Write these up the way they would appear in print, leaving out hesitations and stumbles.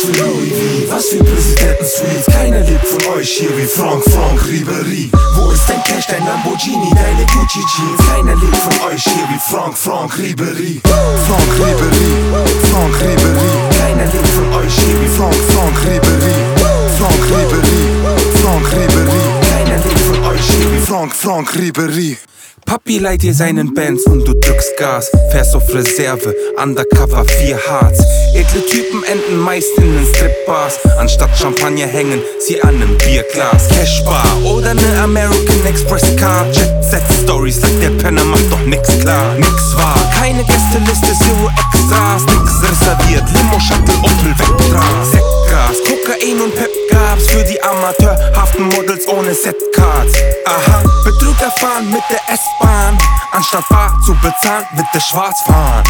Was für Louis V, was für Präsidenten-Suites. Keiner lebt von euch hier wie Franck Ribéry. Wo ist dein Cash, dein Lamborghini, deine Gucci Jeans? Keiner lebt von euch hier wie Franck Ribéry. Franck Ribéry, Franck Ribéry. Keiner lebt von euch hier wie Franck Ribéry. Franck Ribéry, Franck Ribéry. Keiner lebt von euch hier wie Franck Ribéry. Papi leiht dir seinen Benz und du drückst Gas. Fährst auf Reserve, Undercover 4 Harz. Edle Typen enden meist in den Stripbars. Anstatt Champagner hängen sie an nem Bierglas. Cashbar oder ne American Express Car. Jet-Set-Stories, sagt der Penner, macht doch nix klar. Nix wahr, keine Gästeliste, Zero Extras. Nix reserviert, Limo, Shuttle, Opel, Vectra. Sektgas, Kokain und Pep-Gabs für die amateurhaften Models ohne Setcards. Aha, Betrüger fahren mit der S-Bahn. Anstatt bar zu bezahlen, wird der schwarz fahren.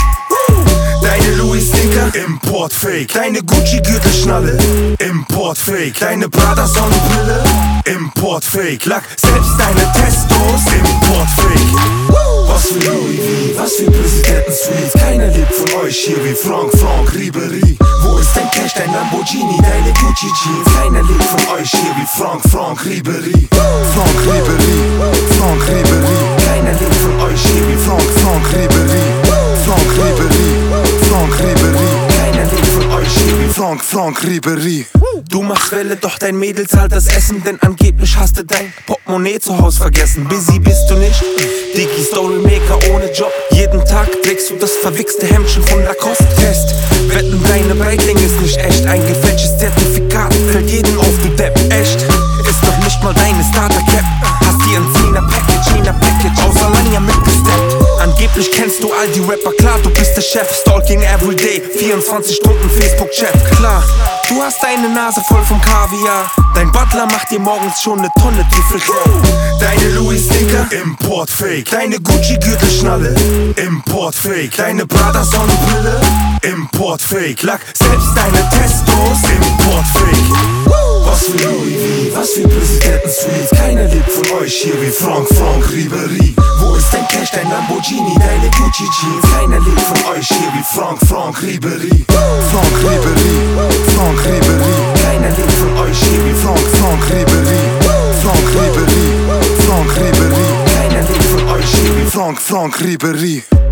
Deine Louis-Sticker, Import-Fake. Deine Gucci-Gürtelschnalle, Import-Fake. Deine Prada-Sonnenbrille, Import-Fake. Lack selbst deine Testos, Import-Fake. Was für Louis V, was für Präsidenten-Suites. Keiner lebt von euch hier wie Franck Ribéry. Wo ist dein Cash, dein Lamborghini, deine Gucci Jeans? Keiner lebt von euch hier wie Franck Ribéry. Franck Ribéry, Franck Ribéry. Keiner lebt von euch hier wie Franck Ribéry. Franck Ribéry, Franck Ribéry. Keiner lebt von euch hier wie Franck Ribéry. Du machst Welle, doch dein Mädel zahlt das Essen. Denn angeblich hast du dein Portemonnaie zu Haus vergessen. Busy bist du nicht, Digi Storymaker ohne Job. Jeden Tag trägst du das verwichste Hemdchen von Lacoste. Test, wetten deine Breitling ist nicht echt. Ein gefälschtes Zertifikat fällt jeden auf, du Depp. Echt, ist doch nicht mal deine Starter-Cap. Hast dir ein 10er Package, außer Lanja mitgesteppt. Angeblich kennst du all die Rapper, klar, du bist der Chef. Stalking everyday, 24 Stunden Facebook-Chat. Klar, du hast deine Nase voll vom Kaviar. Dein Butler macht dir morgens schon ne Tonne Trüffelklau. Deine Louis-Sticker, Import-Fake. Deine Gucci-Gürtelschnalle, Import-Fake. Deine Prada-Sonnenbrille, Import-Fake. Lack selbst deine Testos, Import-Fake. Was für Louis V, was für Präsidenten-Suites. Keiner lebt von euch hier wie Franck Ribéry. Wo ist dein Cash, dein Lamborghini, deine Gucci Jeans? Keiner lebt von euch hier wie Franck Ribéry. Franck Ribéry, Franck Ribéry. Keiner lebt von euch hier wie Franck Ribéry. Franck Ribéry, Franck Ribéry. Keiner lebt von euch hier wie Franck Ribéry.